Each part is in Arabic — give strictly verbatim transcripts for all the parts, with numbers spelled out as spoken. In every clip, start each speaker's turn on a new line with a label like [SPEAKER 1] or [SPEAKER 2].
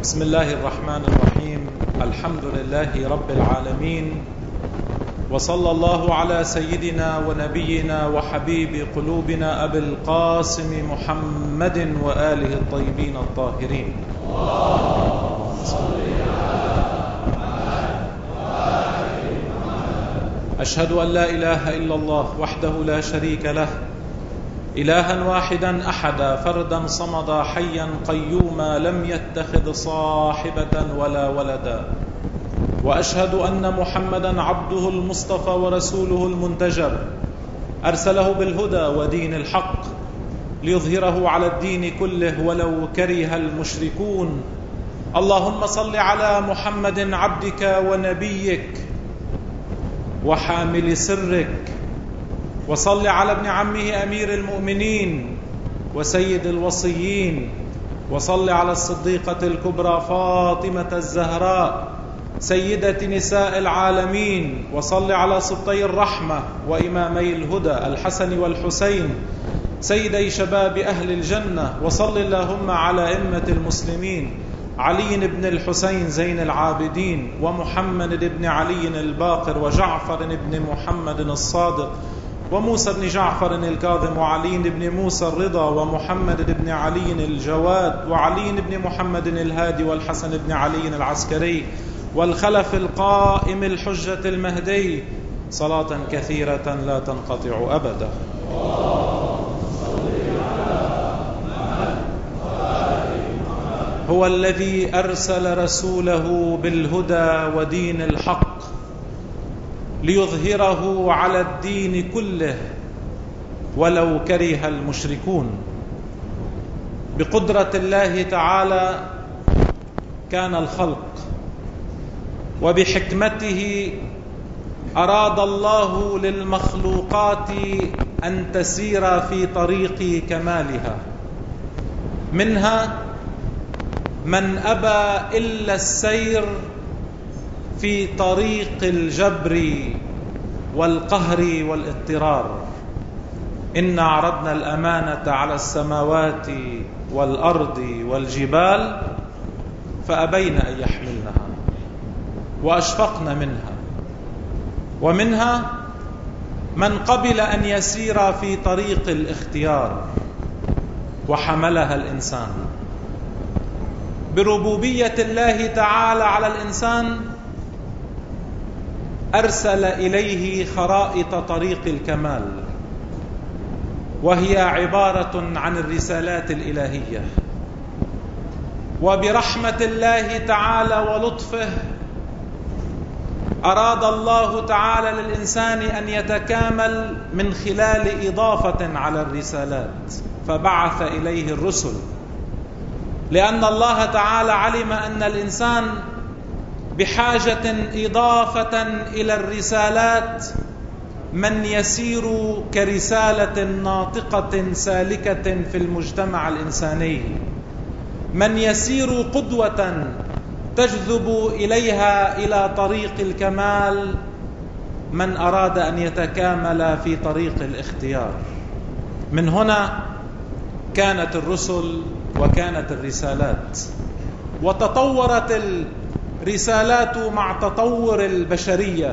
[SPEAKER 1] بسم الله الرحمن الرحيم. الحمد لله رب العالمين، وصلى الله على سيدنا ونبينا وحبيب قلوبنا أبي القاسم محمد وآله الطيبين الطاهرين. أشهد أن لا إله إلا الله وحده لا شريك له، إلها واحدا أحدا فردا صمدا حيا قيوما لم يتخذ صاحبة ولا ولدا، وأشهد أن محمدا عبده المصطفى ورسوله المنتجب، أرسله بالهدى ودين الحق ليظهره على الدين كله ولو كره المشركون. اللهم صل على محمد عبدك ونبيك وحامل سرك، وصل على ابن عمه أمير المؤمنين وسيد الوصيين، وصل على الصديقة الكبرى فاطمة الزهراء سيدة نساء العالمين، وصل على سبطي الرحمة وإمامي الهدى الحسن والحسين سيدي شباب أهل الجنة، وصل اللهم على أئمة المسلمين علي بن الحسين زين العابدين، ومحمد بن علي الباقر، وجعفر بن محمد الصادق، وموسى بن جعفر الكاظم، وعلي بن موسى الرضا، ومحمد بن علي الجواد، وعلي بن محمد الهادي، والحسن بن علي العسكري، والخلف القائم الحجة المهدي، صلاة كثيرة لا تنقطع أبدا. هو الذي أرسل رسوله بالهدى ودين الحق ليظهره على الدين كله ولو كره المشركون. بقدرة الله تعالى كان الخلق، وبحكمته أراد الله للمخلوقات أن تسير في طريق كمالها، منها من أبى إلا السير في طريق الجبر والقهر والاضطرار. إنا عرضنا الأمانة على السماوات والأرض والجبال فأبين أن يحملنها وأشفقن منها. ومنها من قبل أن يسير في طريق الاختيار وحملها الإنسان. بربوبية الله تعالى على الإنسان أرسل إليه خرائط طريق الكمال، وهي عبارة عن الرسالات الإلهية. وبرحمة الله تعالى ولطفه أراد الله تعالى للإنسان أن يتكامل من خلال إضافة على الرسالات، فبعث إليه الرسل، لأن الله تعالى علم أن الإنسان بحاجة إضافة إلى الرسالات من يسير كرسالة ناطقة سالكة في المجتمع الإنساني، من يسير قدوة تجذب إليها إلى طريق الكمال من أراد أن يتكامل في طريق الاختيار. من هنا كانت الرسل وكانت الرسالات، وتطورت الرسالات مع تطور البشرية،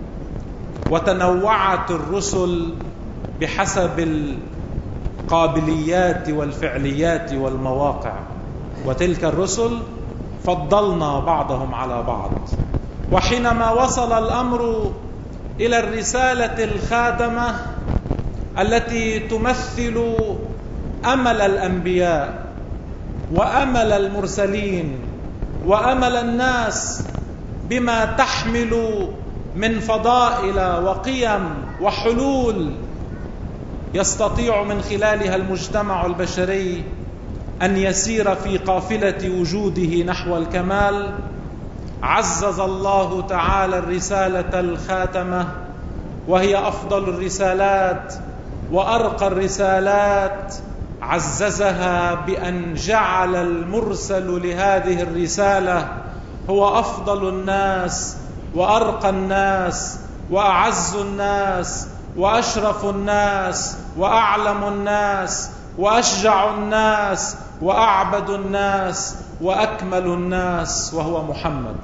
[SPEAKER 1] وتنوعت الرسل بحسب القابليات والفعليات والمواقع، وتلك الرسل فضلنا بعضهم على بعض. وحينما وصل الأمر إلى الرسالة الخاتمة التي تمثل أمل الأنبياء وأمل المرسلين وأمل الناس بما تحمل من فضائل وقيم وحلول يستطيع من خلالها المجتمع البشري أن يسير في قافلة وجوده نحو الكمال، عزز الله تعالى الرسالة الخاتمة، وهي أفضل الرسالات وأرقى الرسالات، عززها بأن جعل المرسل لهذه الرسالة هو أفضل الناس وأرقى الناس وأعز الناس وأشرف الناس وأعلم الناس وأشجع الناس وأعبد الناس وأكمل الناس وهو محمد.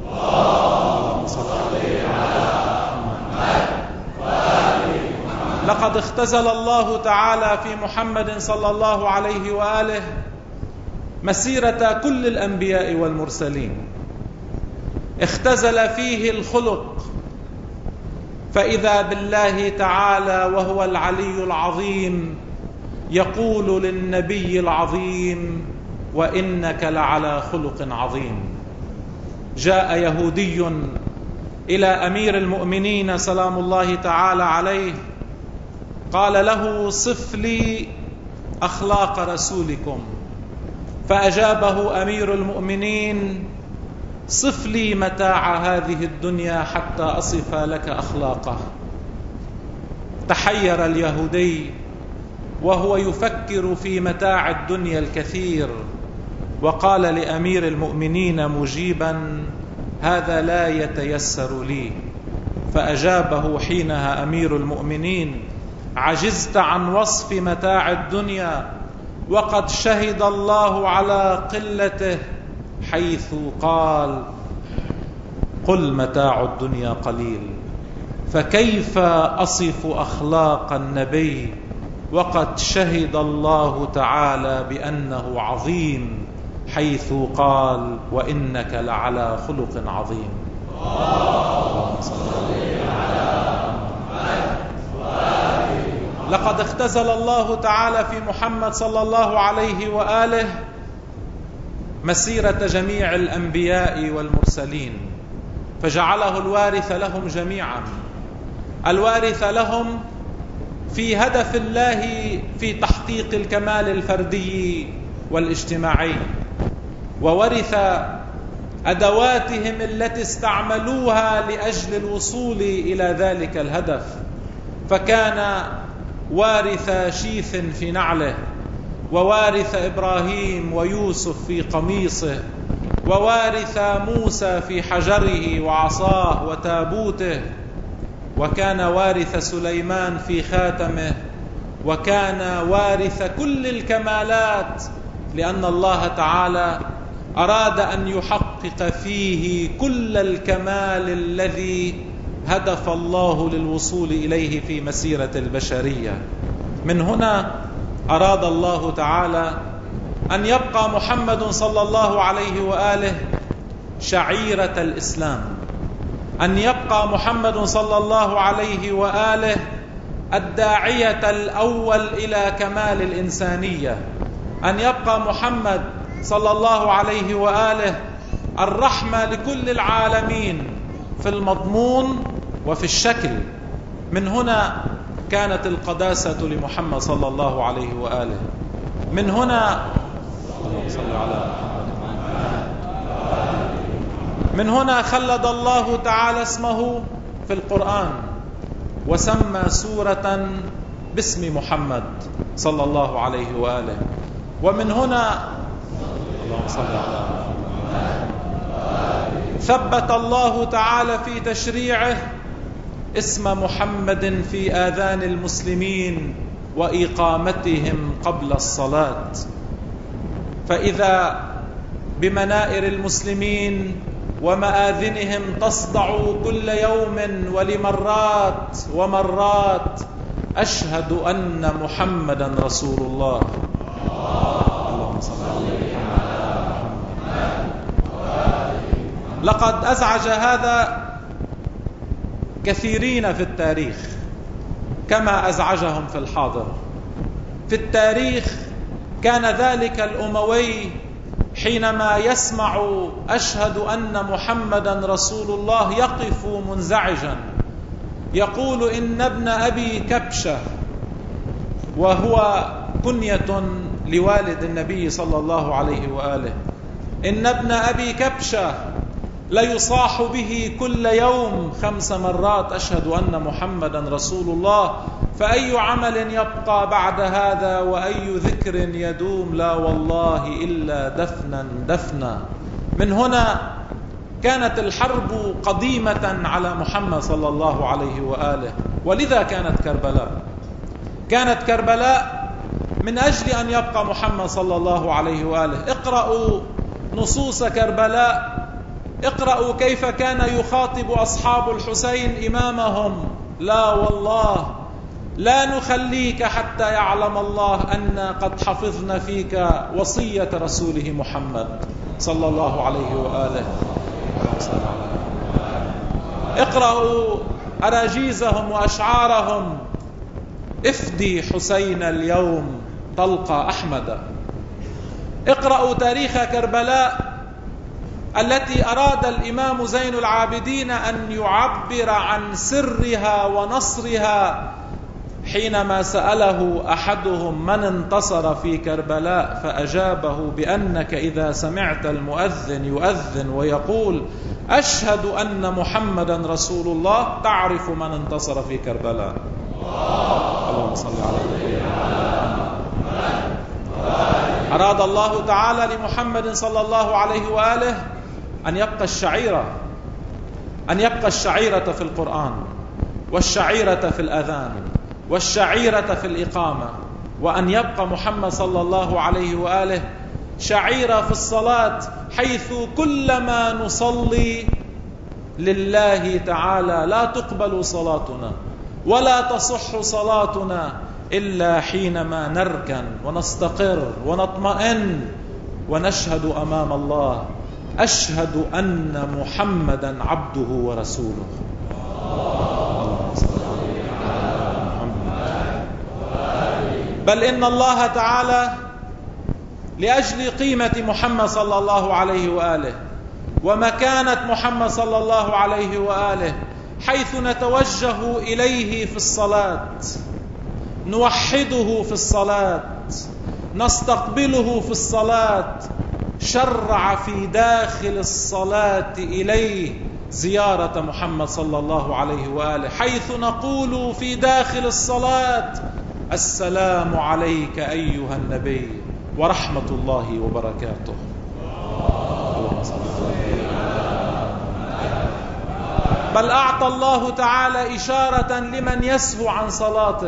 [SPEAKER 1] لقد اختزل الله تعالى في محمد صلى الله عليه وآله مسيرة كل الأنبياء والمرسلين، اختزل فيه الخلق، فإذا بالله تعالى وهو العلي العظيم يقول للنبي العظيم: وإنك لعلى خلق عظيم. جاء يهودي إلى أمير المؤمنين سلام الله تعالى عليه، قال له: صف لي أخلاق رسولكم. فأجابه أمير المؤمنين: صف لي متاع هذه الدنيا حتى أصف لك أخلاقه. تحير اليهودي وهو يفكر في متاع الدنيا الكثير، وقال لأمير المؤمنين مجيبا: هذا لا يتيسر لي. فأجابه حينها أمير المؤمنين: عجزت عن وصف متاع الدنيا، وقد شهد الله على قلته حيث قال: قل متاع الدنيا قليل. فكيف أصف أخلاق النبي وقد شهد الله تعالى بأنه عظيم حيث قال: وإنك لعلى خلق عظيم. لقد اختزل الله تعالى في محمد صلى الله عليه وآله مسيرة جميع الأنبياء والمرسلين، فجعله الوارث لهم جميعا، الوارث لهم في هدف الله في تحقيق الكمال الفردي والاجتماعي، وورث أدواتهم التي استعملوها لأجل الوصول إلى ذلك الهدف، فكان وارث شيث في نعله، ووارث إبراهيم ويوسف في قميصه، ووارث موسى في حجره وعصاه وتابوته، وكان وارث سليمان في خاتمه، وكان وارث كل الكمالات، لأن الله تعالى أراد أن يحقق فيه كل الكمال الذي هدف الله للوصول إليه في مسيرة البشرية. من هنا أراد الله تعالى أن يبقى محمد صلى الله عليه وآله شعيرة الإسلام، أن يبقى محمد صلى الله عليه وآله الداعية الأول إلى كمال الإنسانية، أن يبقى محمد صلى الله عليه وآله الرحمة لكل العالمين في المضمون وفي الشكل. من هنا كانت القداسة لمحمد صلى الله عليه وآله. من هنا من هنا خلد الله تعالى اسمه في القرآن وسمى سورة باسم محمد صلى الله عليه وآله. ومن هنا اللهم صل على ثبت الله تعالى في تشريعه اسم محمد في آذان المسلمين وإقامتهم قبل الصلاة، فإذا بمنائر المسلمين ومآذنهم تصدع كل يوم ولمرات ومرات: أشهد أن محمدا رسول الله. اللهم صل على محمد. لقد أزعج هذا كثيرين في التاريخ كما أزعجهم في الحاضر. في التاريخ كان ذلك الأموي حينما يسمع أشهد أن محمدا رسول الله يقف منزعجا، يقول: إن ابن أبي كبشة، وهو كنية لوالد النبي صلى الله عليه وآله، إن ابن أبي كبشة ليصاح به كل يوم خمس مرات: أشهد أن محمدا رسول الله، فأي عمل يبقى بعد هذا وأي ذكر يدوم؟ لا والله إلا دفنا دفنا. من هنا كانت الحرب قديمة على محمد صلى الله عليه وآله، ولذا كانت كربلاء. كانت كربلاء من أجل أن يبقى محمد صلى الله عليه وآله. اقرأوا نصوص كربلاء. اقرأوا كيف كان يخاطب أصحاب الحسين إمامهم: لا والله لا نخليك حتى يعلم الله أن قد حفظنا فيك وصية رسوله محمد صلى الله عليه وآله. اقرأوا أراجيزهم وأشعارهم: افدي حسين اليوم تلقى أحمد. اقرأوا تاريخ كربلاء التي أراد الإمام زين العابدين أن يعبر عن سرها ونصرها حينما سأله أحدهم من انتصر في كربلاء، فأجابه بأنك إذا سمعت المؤذن يؤذن ويقول أشهد أن محمدا رسول الله تعرف من انتصر في كربلاء. اللهم صل على محمد. أراد الله تعالى لمحمد صلى الله عليه وآله أن يبقى الشعيرة أن يبقى الشعيرة في القرآن، والشعيرة في الأذان، والشعيرة في الإقامة، وأن يبقى محمد صلى الله عليه وآله شعيرة في الصلاة، حيث كلما نصلي لله تعالى لا تقبل صلاتنا ولا تصح صلاتنا إلا حينما نركن ونستقر ونطمئن ونشهد أمام الله أشهد أن محمدا عبده ورسوله. بل إن الله تعالى لأجل قيمة محمد صلى الله عليه وآله ومكانة محمد صلى الله عليه وآله، حيث نتوجه إليه في الصلاة، نوحده في الصلاة، نستقبله في الصلاة، شرع في داخل الصلاة إليه زيارة محمد صلى الله عليه وآله، حيث نقول في داخل الصلاة السلام عليك أيها النبي ورحمة الله وبركاته. بل أعطى الله تعالى إشارة لمن يسهو عن صلاته،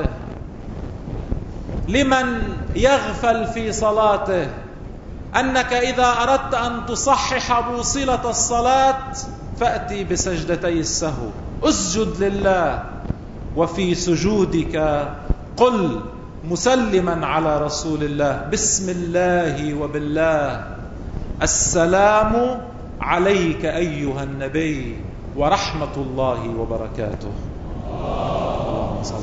[SPEAKER 1] لمن يغفل في صلاته، أنك إذا أردت أن تصحح بوصلة الصلاة فأتي بسجدتي السهو، اسجد لله، وفي سجودك قل مسلما على رسول الله بسم الله وبالله السلام عليك أيها النبي ورحمة الله وبركاته. اللهم صل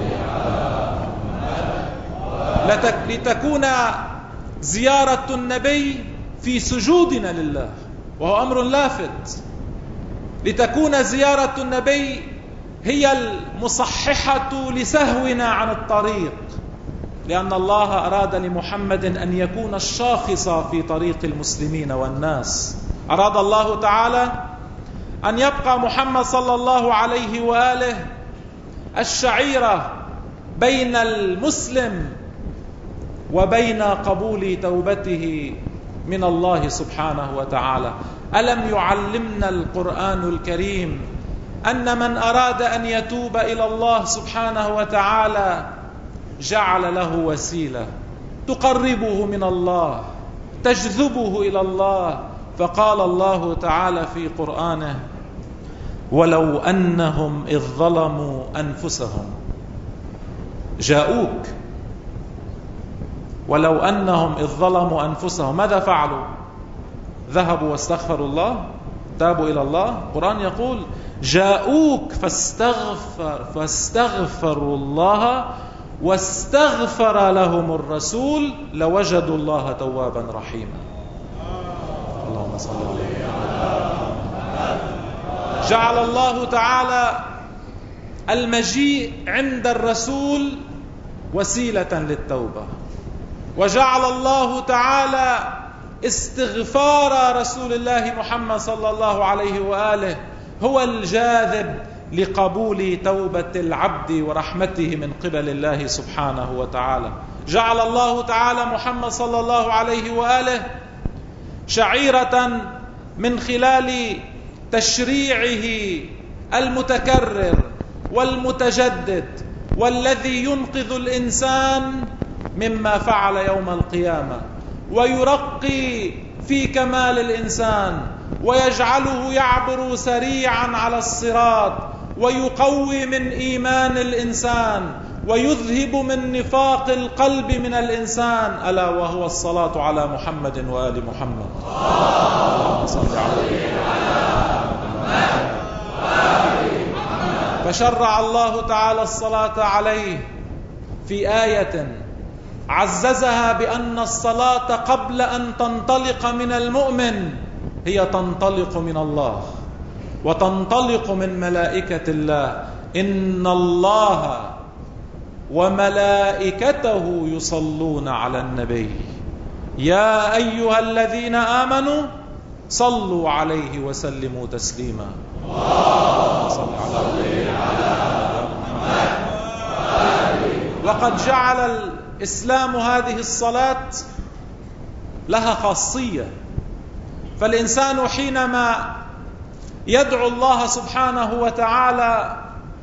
[SPEAKER 1] على لتكون زيارة النبي في سجودنا لله، وهو أمر لافت، لتكون زيارة النبي هي المصححة لسهونا عن الطريق، لأن الله أراد لمحمد أن يكون الشاخص في طريق المسلمين والناس. أراد الله تعالى أن يبقى محمد صلى الله عليه وآله الشعيرة بين المسلم وبين قبول توبته من الله سبحانه وتعالى. ألم يعلمنا القرآن الكريم أن من أراد أن يتوب إلى الله سبحانه وتعالى جعل له وسيلة تقربه من الله، تجذبه إلى الله، فقال الله تعالى في قرآنه ولو أنهم إذ ظلموا أنفسهم جاءوك. ولو أنهم إذ ظلموا أنفسهم ماذا فعلوا؟ ذهبوا واستغفروا الله، تابوا إلى الله. القرآن يقول جاءوك فاستغفر فاستغفروا الله واستغفر لهم الرسول لوجدوا الله توابا رحيما. اللهم صل عليه. جعل الله تعالى المجيء عند الرسول وسيلة للتوبة، وجعل الله تعالى استغفار رسول الله محمد صلى الله عليه وآله هو الجاذب لقبول توبة العبد ورحمته من قبل الله سبحانه وتعالى. جعل الله تعالى محمد صلى الله عليه وآله شعيرة من خلال تشريعه المتكرر والمتجدد والذي ينقذ الإنسان مما فعل يوم القيامة، ويرقي في كمال الإنسان ويجعله يعبر سريعا على الصراط ويقوي من إيمان الإنسان ويذهب من نفاق القلب من الإنسان، ألا وهو الصلاة على محمد وآل محمد. اللهم صل عليه فشرع الله تعالى الصلاة عليه في آية عززها بأن الصلاة قبل أن تنطلق من المؤمن هي تنطلق من الله وتنطلق من ملائكة الله. إن الله وملائكته يصلون على النبي يا أيها الذين آمنوا صلوا عليه وسلموا تسليما. صل على محمد. وقد جعل الإسلام هذه الصلاة لها خاصية، فالإنسان حينما يدعو الله سبحانه وتعالى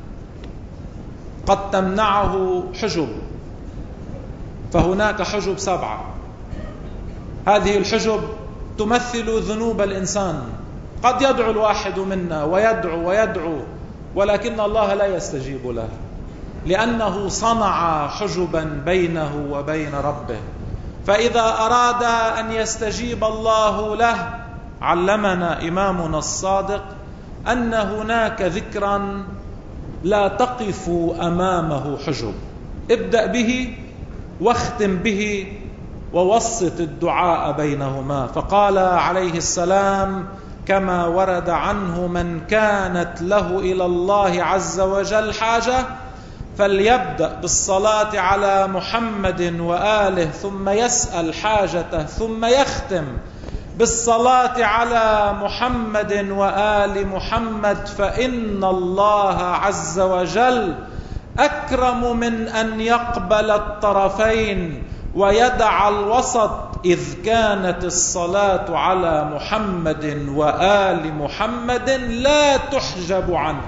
[SPEAKER 1] قد تمنعه حجب، فهناك حجب سبعة. هذه الحجب تمثل ذنوب الإنسان. قد يدعو الواحد منا ويدعو ويدعو ولكن الله لا يستجيب له، لأنه صنع حجبا بينه وبين ربه. فإذا أراد أن يستجيب الله له علمنا إمامنا الصادق أن هناك ذكرا لا تقف أمامه حجب، ابدأ به واختم به ووسط الدعاء بينهما. فقال عليه السلام كما ورد عنه من كانت له إلى الله عز وجل حاجة فليبدأ بالصلاة على محمد وآله ثم يسأل حاجته ثم يختم بالصلاة على محمد وآل محمد، فإن الله عز وجل أكرم من أن يقبل الطرفين ويدع الوسط، إذ كانت الصلاة على محمد وآل محمد لا تحجب عنه.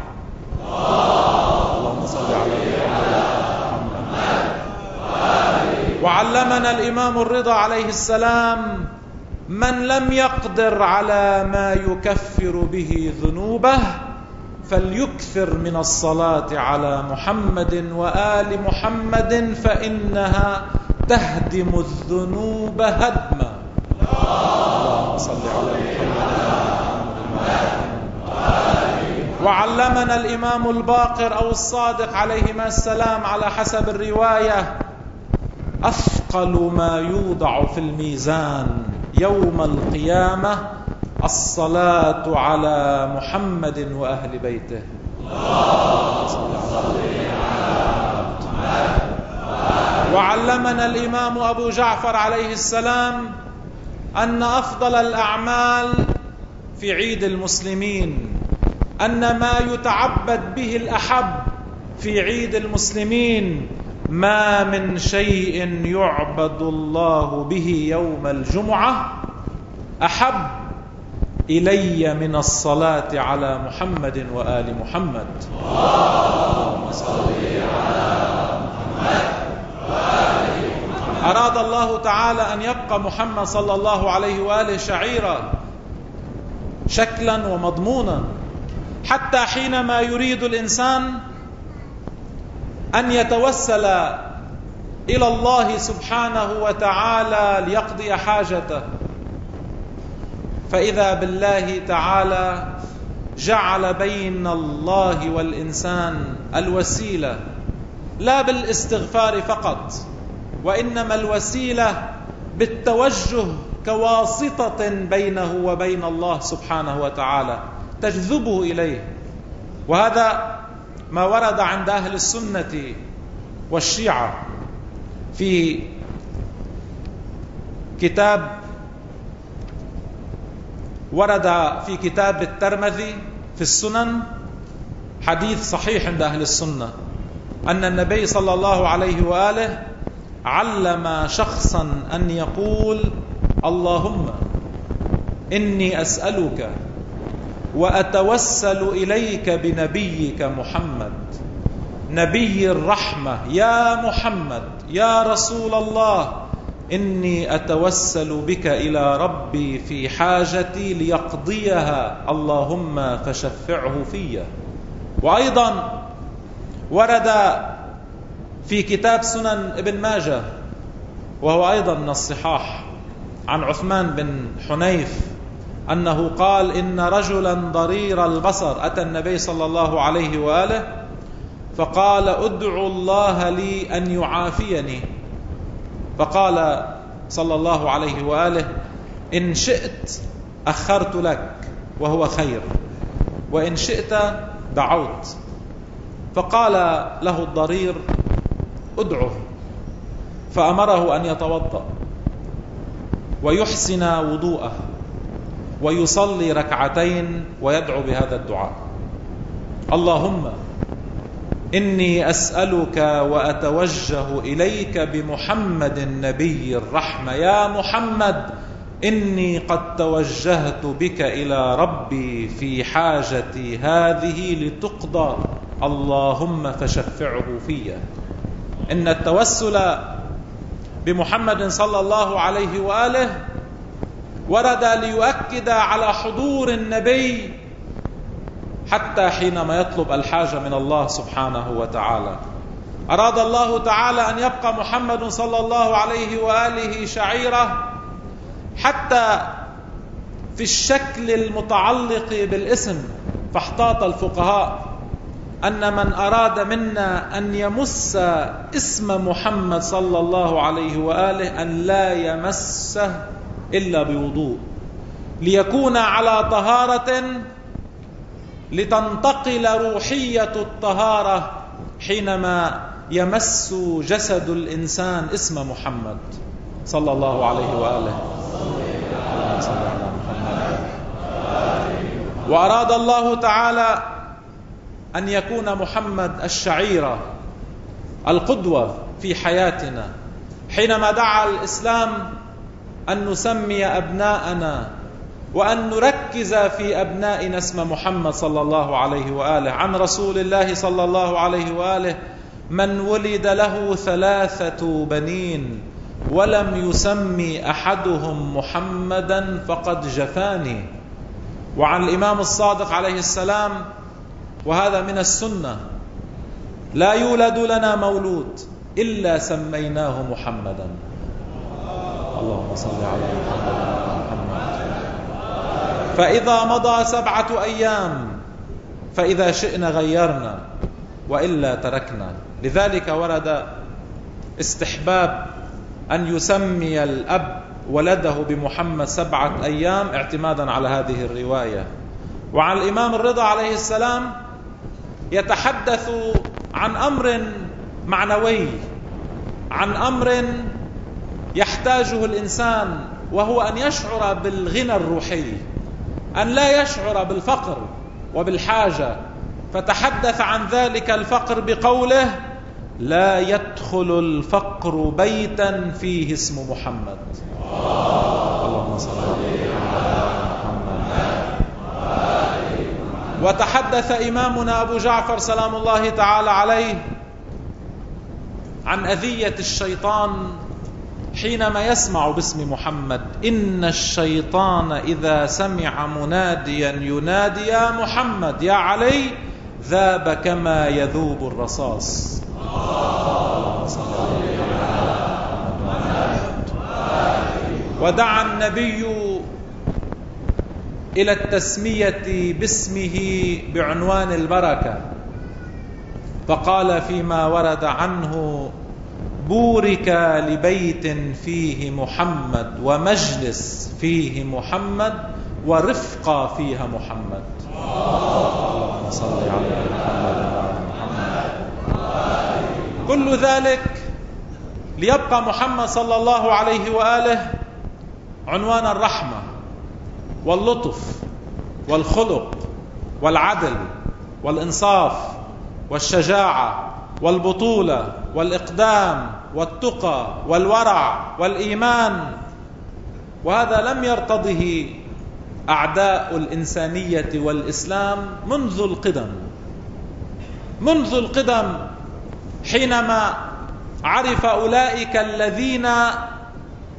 [SPEAKER 1] اللهم صل على محمد. وعلمنا الإمام الرضا عليه السلام من لم يقدر على ما يكفر به ذنوبه فليكثر من الصلاة على محمد وآل محمد فإنها تهدم الذنوب هدما. اللهم صل على محمد. وعلمنا الإمام الباقر أو الصادق عليهما السلام على حسب الرواية أثقل ما يوضع في الميزان يوم القيامة الصلاة على محمد وأهل بيته. وعلمنا الإمام أبو جعفر عليه السلام أن أفضل الأعمال في عيد المسلمين، أن ما يتعبد به الأحب في عيد المسلمين ما من شيء يعبد الله به يوم الجمعة أحب إلي من الصلاة على محمد وآل محمد. اللهم صل على محمد وآل محمد. أراد الله تعالى أن يبقى محمد صلى الله عليه وآله شعيرا شكلا ومضمونا، حتى حينما يريد الإنسان أن يتوسل إلى الله سبحانه وتعالى ليقضي حاجته، فإذا بالله تعالى جعل بين الله والإنسان الوسيلة، لا بالاستغفار فقط، وإنما الوسيلة بالتوجه كواسطة بينه وبين الله سبحانه وتعالى تجذبه إليه. وهذا ما ورد عند أهل السنة والشيعة في كتاب ورد في كتاب الترمذي في السنن حديث صحيح عند أهل السنة أن النبي صلى الله عليه وآله علم شخصا أن يقول اللهم إني أسألك وأتوسل إليك بنبيك محمد نبي الرحمة يا محمد يا رسول الله إني أتوسل بك إلى ربي في حاجتي ليقضيها، اللهم فشفعه في. وأيضا ورد في كتاب سنن ابن ماجه، وهو أيضا من الصحاح، عن عثمان بن حنيف أنه قال: إن رجلا ضرير البصر أتى النبي صلى الله عليه وآله فقال: ادعو الله لي أن يعافيني. فقال صلى الله عليه وآله: إن شئت أخرت لك وهو خير، وإن شئت دعوت. فقال له الضرير: ادعه. فأمره أن يتوضأ ويحسن وضوءه ويصلي ركعتين ويدعو بهذا الدعاء: اللهم إني أسألك وأتوجه إليك بمحمد النبي الرحمة، يا محمد إني قد توجهت بك إلى ربي في حاجتي هذه لتقضى، اللهم فشفعه في. إن التوسل بمحمد صلى الله عليه وآله ورد ليؤكد على حضور النبي حتى حينما يطلب الحاجة من الله سبحانه وتعالى. أراد الله تعالى أن يبقى محمد صلى الله عليه وآله شعيرة حتى في الشكل المتعلق بالاسم، فاحتاط الفقهاء أن من أراد منا أن يمس اسم محمد صلى الله عليه وآله أن لا يمسه إلا بوضوء، ليكون على طهارة، لتنتقل روحية الطهارة حينما يمس جسد الإنسان اسم محمد صلى الله عليه وآله. وأراد الله تعالى أن يكون محمد الشعيرة القدوة في حياتنا، حينما دعا الإسلام أن نسمي أبناءنا وأن نركز في أبنائنا اسم محمد صلى الله عليه وآله. عن رسول الله صلى الله عليه وآله: من ولد له ثلاثة بنين ولم يسمي أحدهم محمدا فقد جفاني. وعن الإمام الصادق عليه السلام، وهذا من السنة: لا يولد لنا مولود إلا سميناه محمدا. اللهم صل على محمد. فإذا مضى سبعة أيام فإذا شئنا غيرنا وإلا تركنا. لذلك ورد استحباب أن يسمي الأب ولده بمحمد سبعة أيام اعتمادا على هذه الرواية. وعن الإمام الرضا عليه السلام يتحدث عن أمر معنوي، عن أمر يحتاجه الإنسان، وهو أن يشعر بالغنى الروحي، أن لا يشعر بالفقر وبالحاجة. فتحدث عن ذلك الفقر بقوله: لا يدخل الفقر بيتا فيه اسم محمد. اللهم صل على محمد. وتحدث إمامنا أبو جعفر سلام الله تعالى عليه عن أذية الشيطان حينما يسمع باسم محمد: إن الشيطان إذا سمع مناديا ينادي يا محمد يا علي ذاب كما يذوب الرصاص. ودعا النبي إلى التسمية باسمه بعنوان البركة، فقال فيما ورد عنه: بورك لبيت فيه محمد ومجلس فيه محمد ورفقة فيها محمد. اللهم صل على محمد. كل ذلك ليبقى محمد صلى الله عليه وآله عنوان الرحمة واللطف والخلق والعدل والإنصاف والشجاعة والبطولة والإقدام والتقى والورع والإيمان. وهذا لم يرتضه أعداء الإنسانية والإسلام منذ القدم، منذ القدم حينما عرف أولئك الذين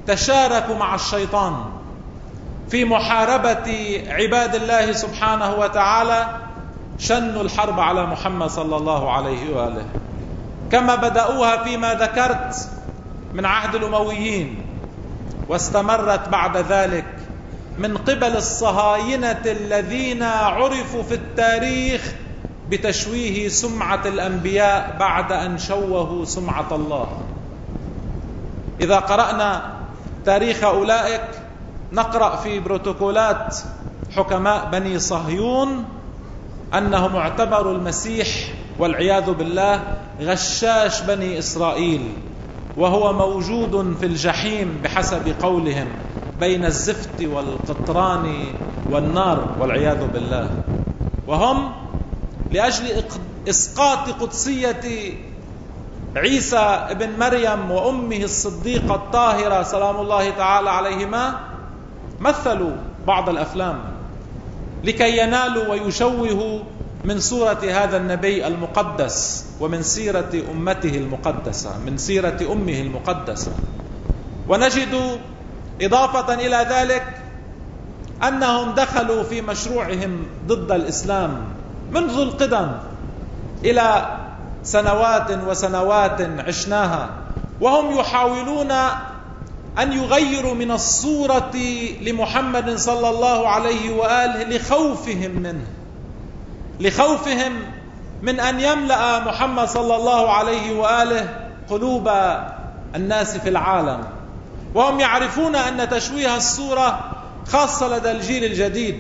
[SPEAKER 1] تشاركوا مع الشيطان في محاربة عباد الله سبحانه وتعالى شنوا الحرب على محمد صلى الله عليه وآله، كما بدأوها فيما ذكرت من عهد الأمويين، واستمرت بعد ذلك من قبل الصهاينة الذين عرفوا في التاريخ بتشويه سمعة الأنبياء بعد أن شوهوا سمعة الله. إذا قرأنا تاريخ أولئك نقرأ في بروتوكولات حكماء بني صهيون أنهم اعتبروا المسيح والعياذ بالله غشاش بني إسرائيل، وهو موجود في الجحيم بحسب قولهم بين الزفت والقطران والنار والعياذ بالله. وهم لأجل إسقاط قدسية عيسى ابن مريم وأمه الصديقة الطاهرة سلام الله تعالى عليهما مثلوا بعض الأفلام لكي ينالوا ويشوهوا من صورة هذا النبي المقدس ومن سيرة أمته المقدسة، من سيرة أمه المقدسة. ونجد إضافة إلى ذلك أنهم دخلوا في مشروعهم ضد الإسلام منذ القدم إلى سنوات وسنوات عشناها، وهم يحاولون أن يغيروا من الصورة لمحمد صلى الله عليه وآله لخوفهم منه، لخوفهم من أن يملأ محمد صلى الله عليه وآله قلوب الناس في العالم. وهم يعرفون أن تشويه الصورة خاصة لدى الجيل الجديد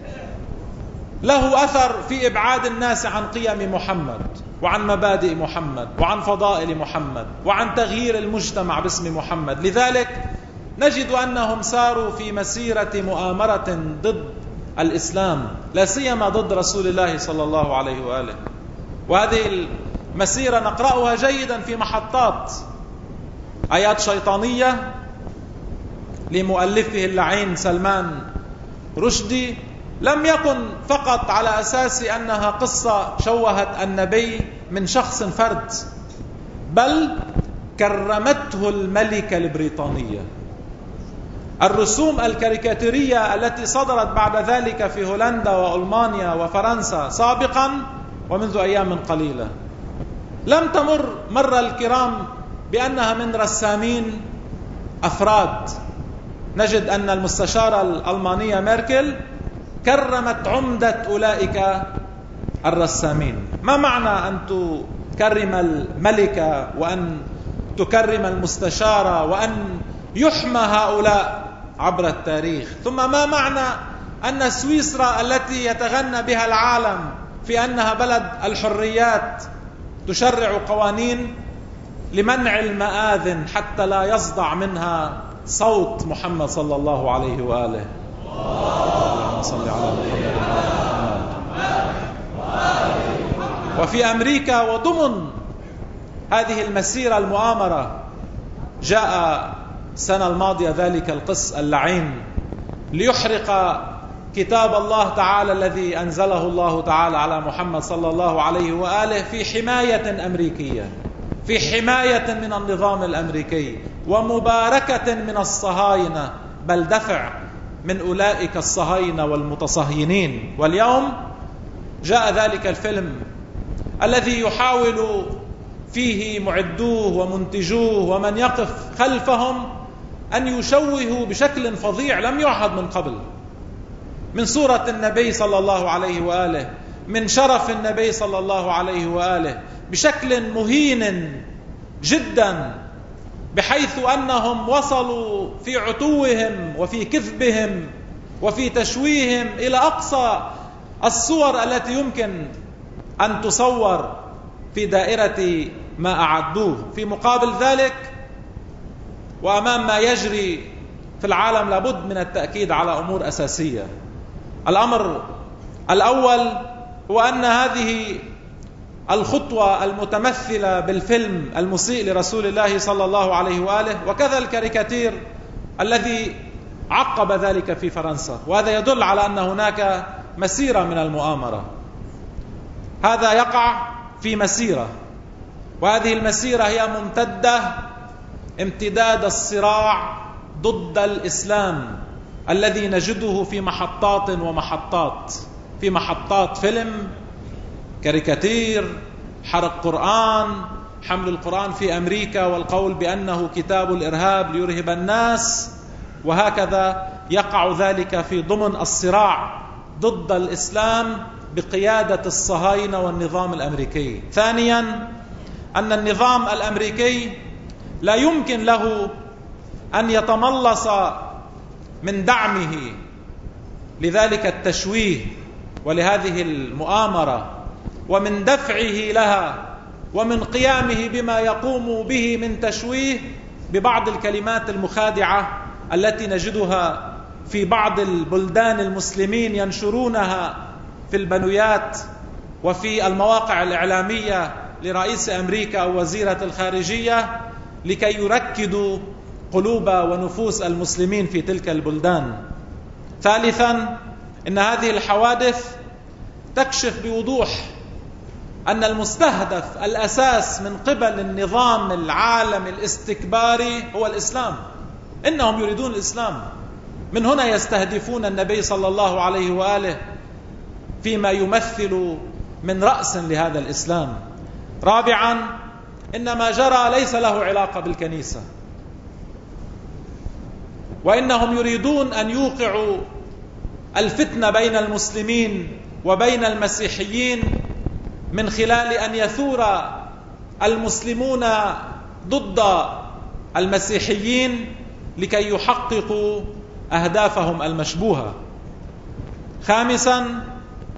[SPEAKER 1] له أثر في إبعاد الناس عن قيم محمد وعن مبادئ محمد وعن فضائل محمد وعن تغيير المجتمع باسم محمد. لذلك نجد أنهم ساروا في مسيرة مؤامرة ضد الإسلام، لا سيما ضد رسول الله صلى الله عليه وآله. وهذه المسيرة نقرأها جيدا في محطات آيات شيطانية لمؤلفه اللعين سلمان رشدي، لم يكن فقط على أساس أنها قصة شوهت النبي من شخص فرد، بل كرمته الملكة البريطانية. الرسوم الكاريكاتيرية التي صدرت بعد ذلك في هولندا وألمانيا وفرنسا سابقا ومنذ أيام قليلة لم تمر مر الكرام بأنها من رسامين أفراد. نجد أن المستشارة الألمانية ميركل كرمت عمدة أولئك الرسامين. ما معنى أن تكرم الملكة وأن تكرم المستشارة وأن يحمى هؤلاء عبر التاريخ؟ ثم ما معنى أن سويسرا التي يتغنى بها العالم في أنها بلد الحريات تشرع قوانين لمنع المآذن حتى لا يصدع منها صوت محمد صلى الله عليه وآله؟ اللهم صل على محمد. وفي أمريكا وضمن هذه المسيرة المؤامرة جاء السنة الماضية ذلك القس اللعين ليحرق كتاب الله تعالى الذي أنزله الله تعالى على محمد صلى الله عليه وآله في حماية أمريكية، في حماية من النظام الأمريكي ومباركة من الصهاينة، بل دفع من أولئك الصهاينة والمتصهينين. واليوم جاء ذلك الفيلم الذي يحاول فيه معدوه ومنتجوه ومن يقف خلفهم أن يشوهوا بشكل فظيع لم يعهد من قبل من صورة النبي صلى الله عليه وآله، من شرف النبي صلى الله عليه وآله، بشكل مهين جدا، بحيث أنهم وصلوا في عتوهم وفي كذبهم وفي تشويههم إلى أقصى الصور التي يمكن أن تصور في دائرة ما أعدوه. في مقابل ذلك وأمام ما يجري في العالم لابد من التأكيد على أمور أساسية. الأمر الأول هو أن هذه الخطوة المتمثلة بالفيلم المسيء لرسول الله صلى الله عليه وآله وكذا الكاريكاتير الذي عقب ذلك في فرنسا، وهذا يدل على أن هناك مسيرة من المؤامرة. هذا يقع في مسيرة، وهذه المسيرة هي ممتدة امتداد الصراع ضد الإسلام الذي نجده في محطات ومحطات، في محطات فيلم، كاريكاتير، حرق قرآن، حمل القرآن في أمريكا والقول بأنه كتاب الإرهاب ليرهب الناس، وهكذا يقع ذلك في ضمن الصراع ضد الإسلام بقيادة الصهاينة والنظام الأمريكي. ثانيا، أن النظام الأمريكي لا يمكن له أن يتملص من دعمه لذلك التشويه ولهذه المؤامرة ومن دفعه لها ومن قيامه بما يقوم به من تشويه ببعض الكلمات المخادعة التي نجدها في بعض البلدان المسلمين ينشرونها في البنويات وفي المواقع الإعلامية لرئيس أمريكا أو وزيرة الخارجية لكي يركدوا قلوب ونفوس المسلمين في تلك البلدان. ثالثا، إن هذه الحوادث تكشف بوضوح أن المستهدف الأساس من قبل النظام العالمي الاستكباري هو الإسلام. إنهم يريدون الإسلام، من هنا يستهدفون النبي صلى الله عليه وآله فيما يمثل من رأس لهذا الإسلام. رابعا، إن ما جرى ليس له علاقة بالكنيسة، وإنهم يريدون أن يوقعوا الفتنة بين المسلمين وبين المسيحيين من خلال أن يثور المسلمون ضد المسيحيين لكي يحققوا أهدافهم المشبوهة. خامسا،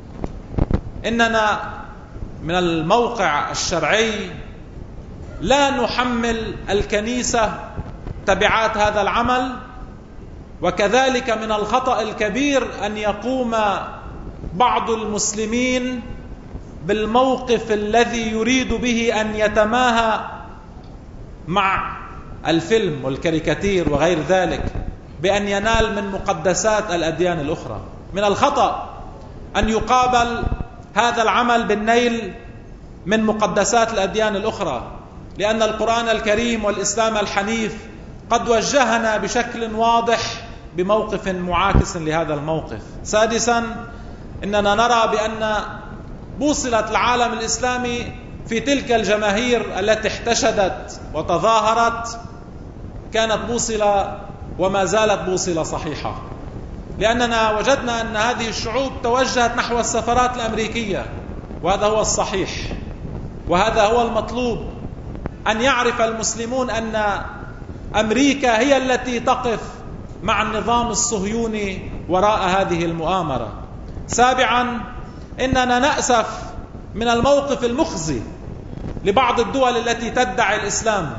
[SPEAKER 1] إننا من الموقع الشرعي لا نحمل الكنيسة تبعات هذا العمل، وكذلك من الخطأ الكبير أن يقوم بعض المسلمين بالموقف الذي يريد به أن يتماهى مع الفيلم والكاريكاتير وغير ذلك بأن ينال من مقدسات الأديان الأخرى. من الخطأ أن يقابل هذا العمل بالنيل من مقدسات الأديان الأخرى، لأن القرآن الكريم والإسلام الحنيف قد وجهنا بشكل واضح بموقف معاكس لهذا الموقف. سادسا، إننا نرى بأن بوصلة العالم الإسلامي في تلك الجماهير التي احتشدت وتظاهرت كانت بوصلة وما زالت بوصلة صحيحة، لأننا وجدنا أن هذه الشعوب توجهت نحو السفارات الأمريكية، وهذا هو الصحيح وهذا هو المطلوب، أن يعرف المسلمون أن أمريكا هي التي تقف مع النظام الصهيوني وراء هذه المؤامرة. سابعا، إننا نأسف من الموقف المخزي لبعض الدول التي تدعي الإسلام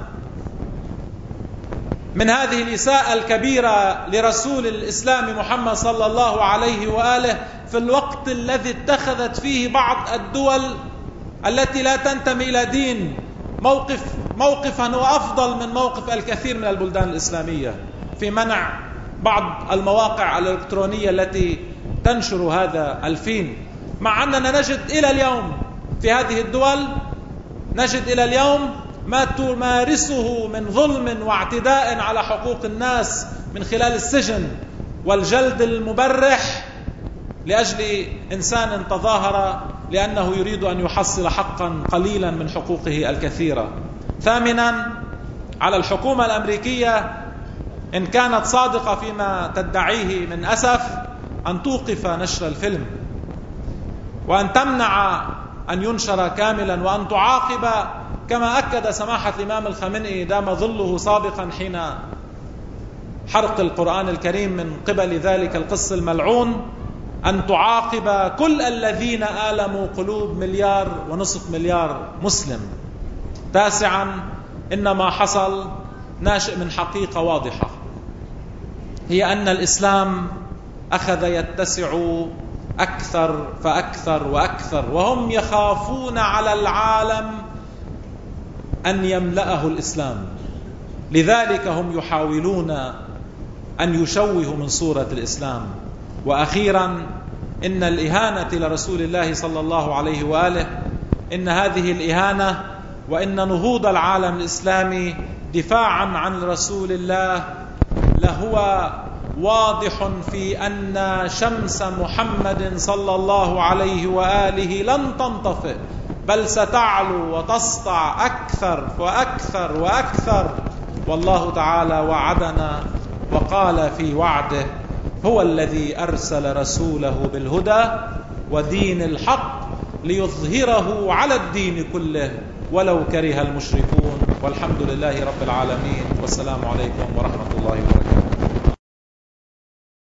[SPEAKER 1] من هذه الإساءة الكبيرة لرسول الإسلام محمد صلى الله عليه وآله في الوقت الذي اتخذت فيه بعض الدول التي لا تنتمي إلى دين موقف موقفا هو أفضل من موقف الكثير من البلدان الإسلامية في منع بعض المواقع الإلكترونية التي تنشر هذا الفيلم، مع أننا نجد إلى اليوم في هذه الدول نجد إلى اليوم ما تمارسه من ظلم واعتداء على حقوق الناس من خلال السجن والجلد المبرح لأجل إنسان تظاهر لأنه يريد أن يحصل حقا قليلا من حقوقه الكثيرة. ثامنا، على الحكومة الأمريكية إن كانت صادقة فيما تدعيه من أسف أن توقف نشر الفيلم، وأن تمنع أن ينشر كاملا، وأن تعاقب كما أكد سماحة الإمام الخامنئي دام ظله سابقا حين حرق القرآن الكريم من قبل ذلك القس الملعون، أن تعاقب كل الذين آلموا قلوب مليار ونصف مليار مسلم. تاسعا، إن ما حصل ناشئ من حقيقة واضحة، هي أن الإسلام أخذ يتسع أكثر فأكثر وأكثر، وهم يخافون على العالم أن يملأه الإسلام، لذلك هم يحاولون أن يشوهوا من صورة الإسلام. وأخيرا، إن الإهانة لرسول الله صلى الله عليه وآله، إن هذه الإهانة وإن نهوض العالم الإسلامي دفاعا عن رسول الله لا هو واضح في أن شمس محمد صلى الله عليه وآله لن تنطفئ، بل ستعلو وتسطع أكثر وأكثر وأكثر. والله تعالى وعدنا وقال في وعده: هو الذي أرسل رسوله بالهدى ودين الحق ليظهره على الدين كله ولو كره المشركون. والحمد لله رب العالمين، والسلام عليكم ورحمة الله وبركاته.